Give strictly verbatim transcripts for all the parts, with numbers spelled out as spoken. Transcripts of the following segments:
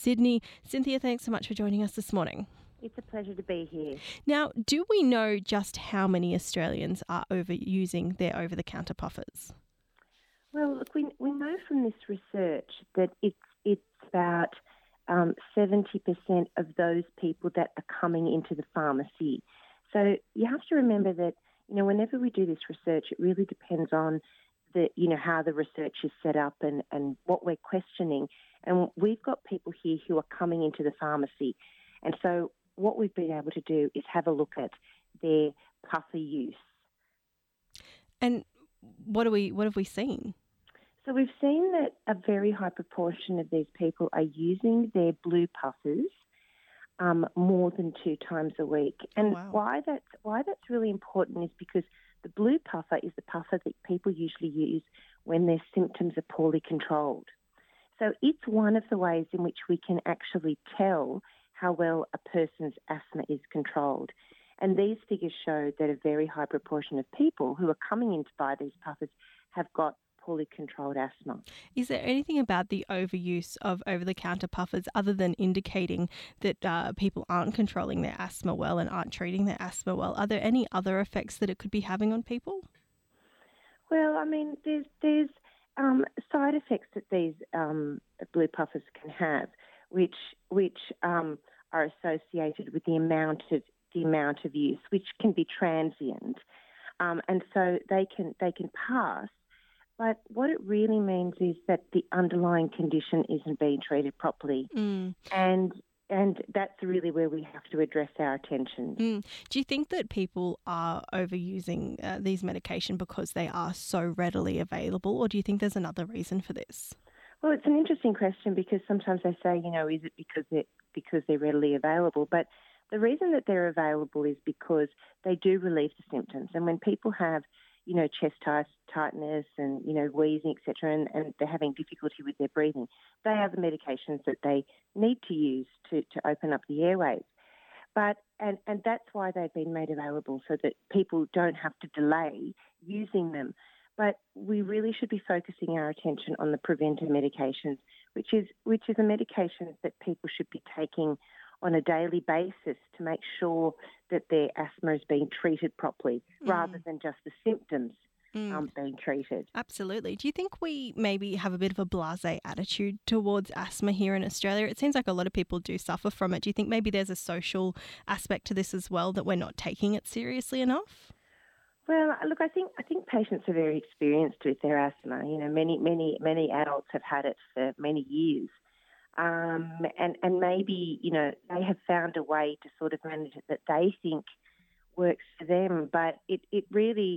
Sydney. Cynthia, thanks so much for joining us this morning. It's a pleasure to be here. Now, do we know just how many Australians are overusing their over-the-counter puffers? Well, look, we, we know from this research that it's, it's about um, seventy percent of those people that are coming into the pharmacy. So you have to remember that, you know, whenever we do this research, it really depends on the, you know, how the research is set up and, and what we're questioning. And we've got people here who are coming into the pharmacy. And so what we've been able to do is have a look at their puffer use. And what are we? What have we seen? So we've seen that a very high proportion of these people are using their blue puffers um, more than two times a week. And Wow. why that's why that's really important is because the blue puffer is the puffer that people usually use when their symptoms are poorly controlled. So it's one of the ways in which we can actually tell how well a person's asthma is controlled. And these figures show that a very high proportion of people who are coming in to buy these puffers have got poorly controlled asthma. Is there anything about the overuse of over-the-counter puffers other than indicating that uh, people aren't controlling their asthma well and aren't treating their asthma well? Are there any other effects that it could be having on people? Well, I mean, there's there's um, side effects that these um, blue puffers can have, which which um, are associated with the amount of the amount of use, which can be transient, um, and so they can they can pass. But what it really means is that the underlying condition isn't being treated properly, Mm. and and that's really where we have to address our attention. Mm. Do you think that people are overusing uh, these medication because they are so readily available, or do you think there's another reason for this? Well, it's an interesting question because sometimes they say, you know, is it because they're, because they're readily available? But the reason that they're available is because they do relieve the symptoms. And when people have, you know, chest tight, tightness and, you know, wheezing, et cetera, and, and they're having difficulty with their breathing, they are the medications that they need to use to, to open up the airways. But and, and that's why they've been made available so that people don't have to delay using them. But we really should be focusing our attention on the preventer medications, which is which is a medication that people should be taking on a daily basis to make sure that their asthma is being treated properly, mm. rather than just the symptoms mm. um, being treated. Absolutely. Do you think we maybe have a bit of a blasé attitude towards asthma here in Australia? It seems like a lot of people do suffer from it. Do you think maybe there's a social aspect to this as well, that we're not taking it seriously enough? Well, look, I think I think patients are very experienced with their asthma. You know, many many many adults have had it for many years, um, and and maybe you know they have found a way to sort of manage it that they think works for them. But it, it really,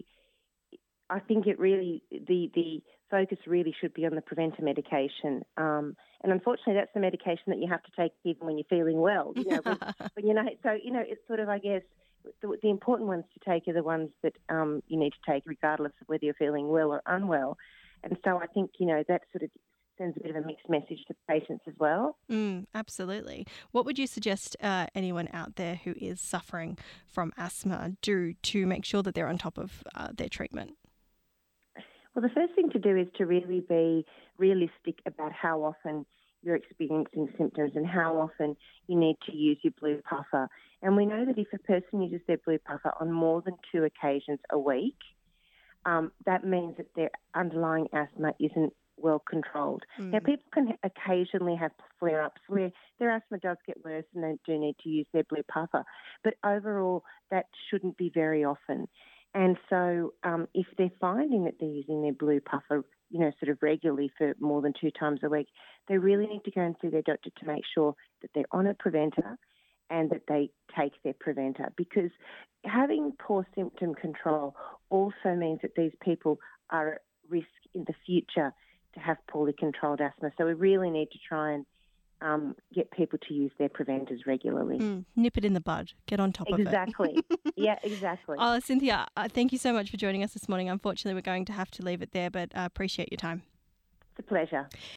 I think it really the the focus really should be on the preventer medication. Um, and unfortunately, that's the medication that you have to take even when you're feeling well. You know, when, when you know, so you know, it's sort of, I guess. The, the important ones to take are the ones that um, you need to take regardless of whether you're feeling well or unwell. And so I think, you know, that sort of sends a bit of a mixed message to patients as well. Mm, absolutely. What would you suggest uh, anyone out there who is suffering from asthma do to make sure that they're on top of uh, their treatment? Well, the first thing to do is to really be realistic about how often you're experiencing symptoms and how often you need to use your blue puffer. And we know that if a person uses their blue puffer on more than two occasions a week, um, that means that their underlying asthma isn't well controlled. Mm. Now, people can occasionally have flare-ups where their asthma does get worse and they do need to use their blue puffer. But overall, that shouldn't be very often. And so um, if they're finding that they're using their blue puffer, you know, sort of regularly for more than two times a week, they really need to go and see their doctor to make sure that they're on a preventer and that they take their preventer, because having poor symptom control also means that these people are at risk in the future to have poorly controlled asthma. So we really need to try and um, get people to use their preventers regularly. Mm, nip it in the bud. Get on top exactly. of it. Exactly. Yeah, exactly. Oh, Cynthia, uh, thank you so much for joining us this morning. Unfortunately, we're going to have to leave it there, but I uh, appreciate your time. It's a pleasure.